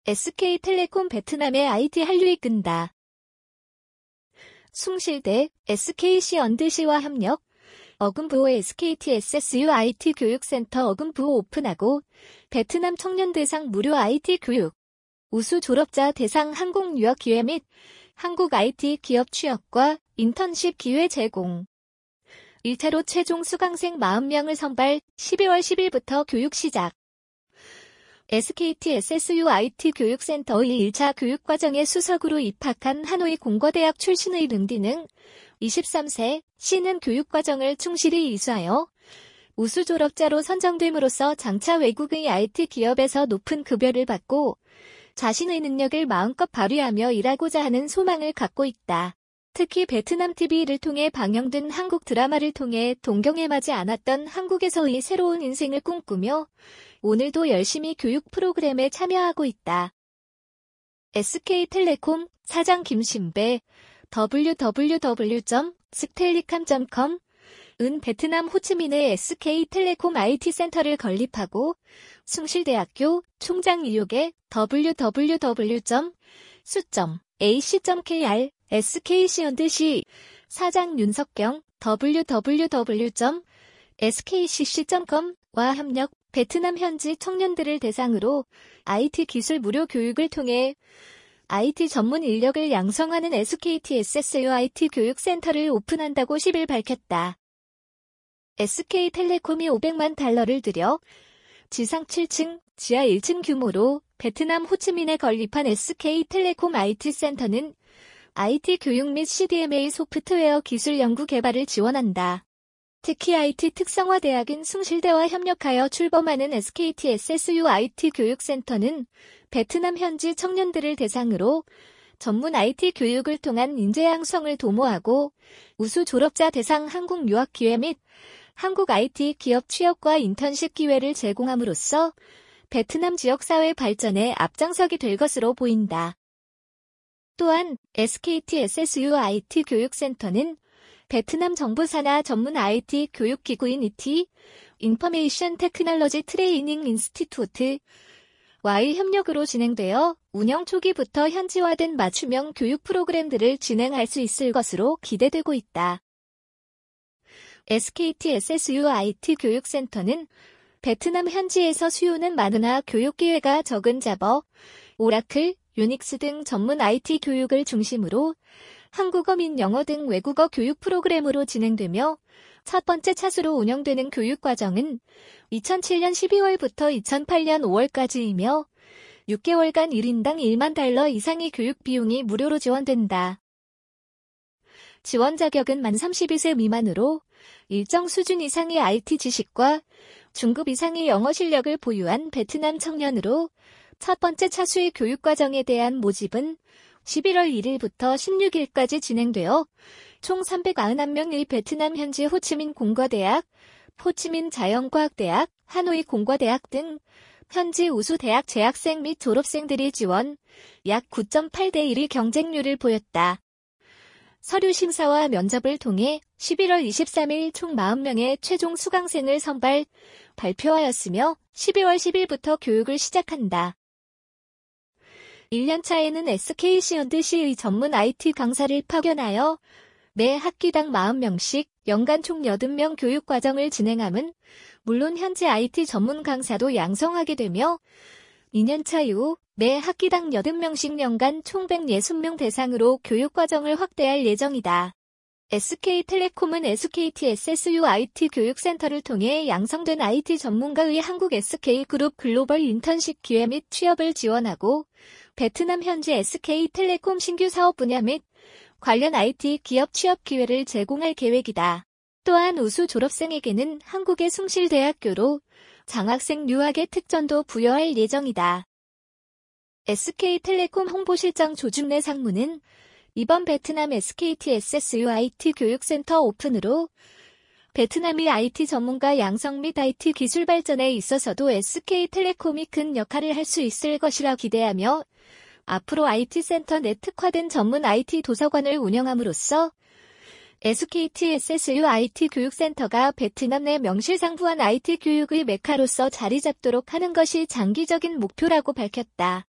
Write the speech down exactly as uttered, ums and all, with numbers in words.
에스케이텔레콤 베트남의 아이티 한류 이끈다. 숭실대, 에스케이씨 언드시와 협력, 어금부호 에스케이티 에스에스유 아이티 교육센터 어금부호 오픈하고 베트남 청년 대상 무료 아이티 교육, 우수 졸업자 대상 한국 유학 기회 및 한국 아이티 기업 취업과 인턴십 기회 제공. 일 차로 최종 수강생 사십 명을 선발, 십이월 십일부터 교육 시작. 에스케이티 에스에스유 아이티 교육센터의 일 차 교육과정에 수석으로 입학한 하노이 공과대학 출신의 릉디능, 이십삼 세, 씨는 교육과정을 충실히 이수하여 우수 졸업자로 선정됨으로써 장차 외국의 아이티 기업에서 높은 급여를 받고 자신의 능력을 마음껏 발휘하며 일하고자 하는 소망을 갖고 있다. 특히 베트남 티비를 통해 방영된 한국 드라마를 통해 동경에 맞지 않았던 한국에서의 새로운 인생을 꿈꾸며 오늘도 열심히 교육 프로그램에 참여하고 있다. 에스케이텔레콤 사장 김신배 더블유 더블유 더블유 점 스텔리캄 점 컴 은 베트남 호치민의 에스케이텔레콤 아이티 센터를 건립하고 숭실대학교 총장 이육에 더블유 더블유 더블유 점 수 점 에이씨 점 케이알 에스케이씨 언드시 사장 윤석경 더블유 더블유 더블유 점 에스케이씨씨 점 컴과 협력 베트남 현지 청년들을 대상으로 아이티 기술 무료 교육을 통해 아이티 전문 인력을 양성하는 에스케이티 에스에스유 아이티 교육센터를 오픈한다고 십일 밝혔다. 에스케이텔레콤이 오백만 달러를 들여 지상 칠 층, 지하 일 층 규모로 베트남 호치민에 건립한 에스케이텔레콤 아이티 센터는 아이티 교육 및 씨디엠에이 소프트웨어 기술 연구 개발을 지원한다. 특히 아이티 특성화 대학인 숭실대와 협력하여 출범하는 에스케이티 에스에스유 아이티 교육센터는 베트남 현지 청년들을 대상으로 전문 아이티 교육을 통한 인재 양성을 도모하고 우수 졸업자 대상 한국 유학 기회 및 한국 아이티 기업 취업과 인턴십 기회를 제공함으로써 베트남 지역사회 발전에 앞장서게 될 것으로 보인다. 또한 에스케이티 에스에스유 아이티 교육센터는 베트남 정부 산하 전문 아이티 교육기구인 이티, 인포메이션 테크놀로지 트레이닝 인스티튜트, 와의 협력으로 진행되어 운영 초기부터 현지화된 맞춤형 교육 프로그램들을 진행할 수 있을 것으로 기대되고 있다. 에스케이티 에스에스유 아이티 교육센터는 베트남 현지에서 수요는 많으나 교육 기회가 적은 자버, 오라클, 유닉스 등 전문 아이티 교육을 중심으로 한국어 및 영어 등 외국어 교육 프로그램으로 진행되며 첫 번째 차수로 운영되는 교육과정은 이천칠 년 십이월부터 이천팔 년 오월까지이며 육 개월간 일 인당 일만 달러 이상의 교육 비용이 무료로 지원된다. 지원 자격은 만 삼십이 세 미만으로 일정 수준 이상의 아이티 지식과 중급 이상의 영어 실력을 보유한 베트남 청년으로 첫 번째 차수의 교육과정에 대한 모집은 십일월 일일부터 십육일까지 진행되어 총 삼백구십일 명의 베트남 현지 호치민 공과대학, 호치민 자연과학대학, 하노이 공과대학 등 현지 우수 대학 재학생 및 졸업생들이 지원, 약 구 점 팔 대 일의 경쟁률을 보였다. 서류 심사와 면접을 통해 십일월 이십삼일 총 사십 명의 최종 수강생을 선발, 발표하였으며 십이월 십일부터 교육을 시작한다. 일 년 차에는 에스케이씨 언드시의 전문 아이티 강사를 파견하여 매 학기당 사십 명씩 연간 총 여덟 명 교육과정을 진행함은 물론 현지 아이티 전문 강사도 양성하게 되며 이 년 차 이후 매 학기당 여덟 명씩 연간 총 백육십 명 대상으로 교육과정을 확대할 예정이다. 에스케이텔레콤은 에스케이티 에스에스유 아이티 교육센터를 통해 양성된 아이티 전문가의 한국 에스케이그룹 글로벌 인턴십 기회 및 취업을 지원하고 베트남 현지 에스케이텔레콤 신규 사업 분야 및 관련 아이티 기업 취업 기회를 제공할 계획이다. 또한 우수 졸업생에게는 한국의 숭실대학교로 장학생 유학의 특전도 부여할 예정이다. 에스케이텔레콤 홍보실장 조중래 상무는 이번 베트남 에스케이티 에스에스유 아이티 교육센터 오픈으로 베트남이 아이티 전문가 양성 및 아이티 기술 발전에 있어서도 에스케이텔레콤이 큰 역할을 할 수 있을 것이라 기대하며 앞으로 아이티 센터 내 특화된 전문 아이티 도서관을 운영함으로써 에스케이티 에스에스유 아이티 교육센터가 베트남 내 명실상부한 아이티 교육의 메카로서 자리 잡도록 하는 것이 장기적인 목표라고 밝혔다.